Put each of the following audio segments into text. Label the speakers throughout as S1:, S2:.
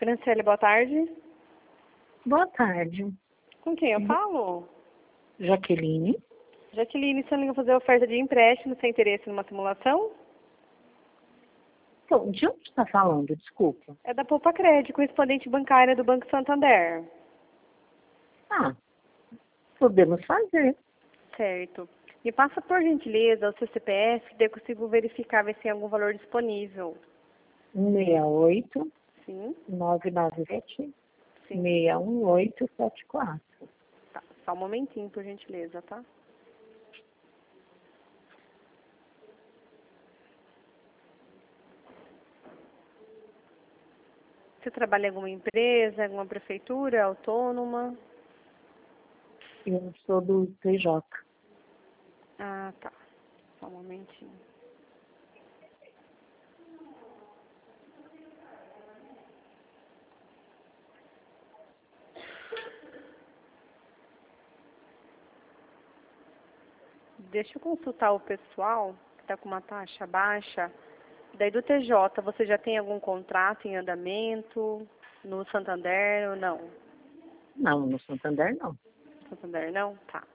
S1: Franciele, boa tarde.
S2: Boa tarde.
S1: Com quem eu falo?
S2: Jaqueline.
S1: Jaqueline, você liga fazer oferta de empréstimo, sem interesse numa simulação?
S2: Então, de onde está falando? Desculpa.
S1: É da Poupa Crédito, correspondente bancária do Banco Santander.
S2: Ah, podemos fazer.
S1: Certo. Me passa, por gentileza, o seu CPF, daí eu consigo verificar ver se tem algum valor disponível.
S2: 68
S1: Sim,
S2: 997
S1: sim.
S2: 61874.
S1: Tá. Só um momentinho, por gentileza, tá? Você trabalha em alguma empresa, alguma prefeitura, autônoma?
S2: Eu sou do TJ.
S1: Ah, tá. Só um momentinho. Deixa eu consultar o pessoal que está com uma taxa baixa. Daí do TJ, você já tem algum contrato em andamento no Santander ou não?
S2: Não, no Santander não.
S1: Santander não? Tá.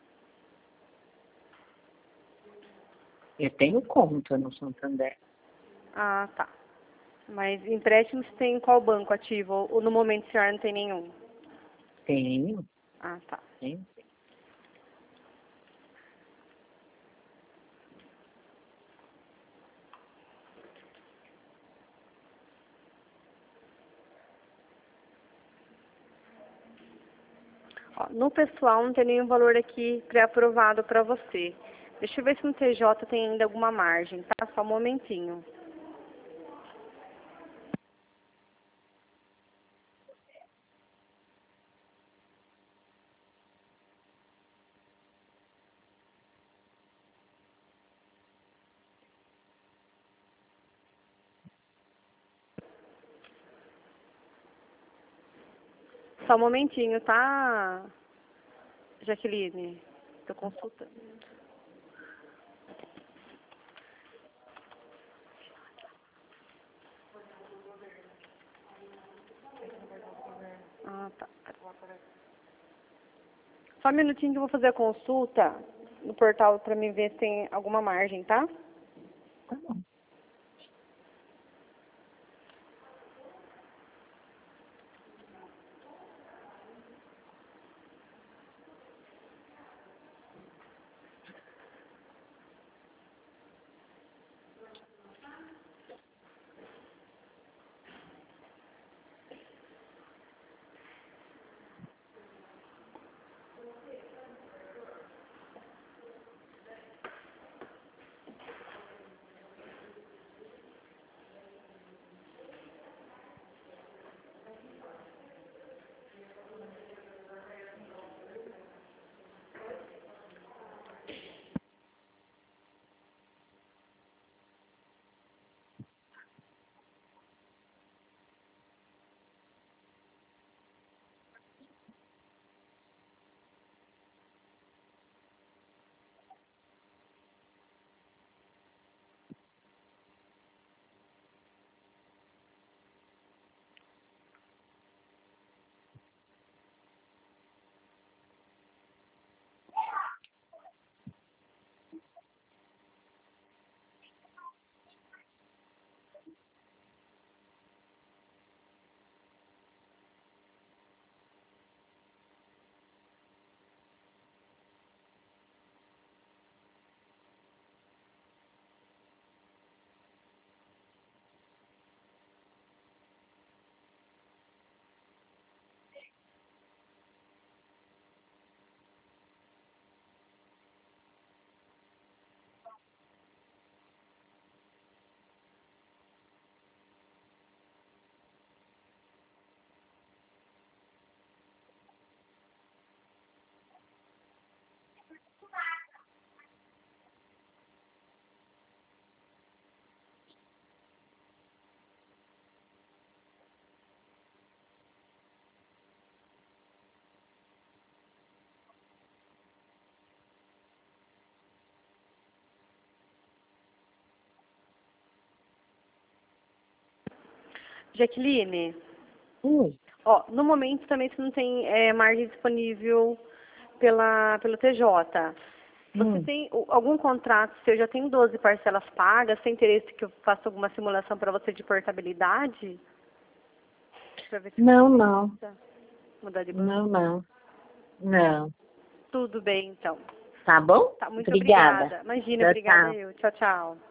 S2: Eu tenho conta no Santander.
S1: Ah, tá. Mas empréstimos tem em qual banco ativo? Ou no momento a senhora não tem nenhum?
S2: Tenho,
S1: Ah, tá.
S2: tenho.
S1: Ó, no pessoal não tem nenhum valor aqui pré-aprovado para você. Deixa eu ver se no TJ tem ainda alguma margem, tá? Só um momentinho. Só um momentinho, tá, Jaqueline? Tô consultando. Ah, tá. Só um minutinho que eu vou fazer a consulta no portal para me ver se tem alguma margem, tá?
S2: Tá bom.
S1: Jaqueline, Ó, no momento também você não tem margem disponível pelo TJ. Você tem algum contrato seu, já tem 12 parcelas pagas, tem interesse que eu faça alguma simulação para você de portabilidade? Pra ver se
S2: Não.
S1: mudar de banco?
S2: Não.
S1: Tudo bem, então.
S2: Tá bom?
S1: Tá, muito
S2: Obrigada.
S1: obrigada. Imagina,
S2: Tchau,
S1: obrigada
S2: tchau.
S1: eu. Tchau, tchau.